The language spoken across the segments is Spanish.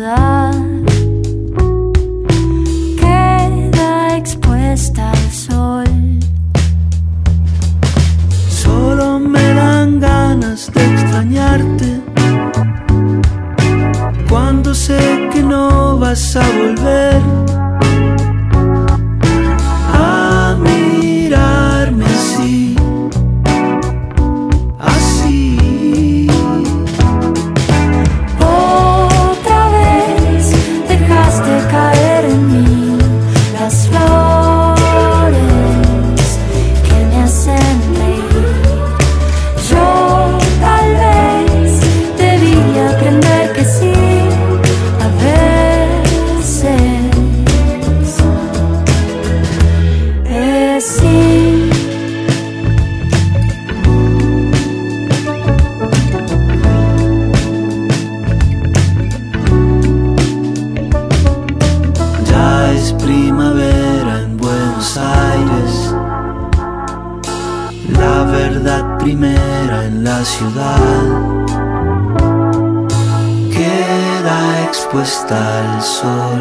ciudad queda expuesta al sol. Solo me dan ganas de extrañarte cuando sé que no vas a volver a mirarme así, así. Otra vez dejaste caer en mí las flores que me hacen reír. Yo tal vez debía aprender que sí, a veces es sí. Ya es primavera en Buenos Aires, la verdad primera en la ciudad queda expuesta al sol,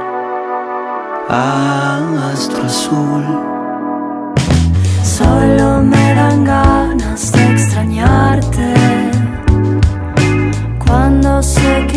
a astro azul. Solo me dan ganas de extrañarte cuando sé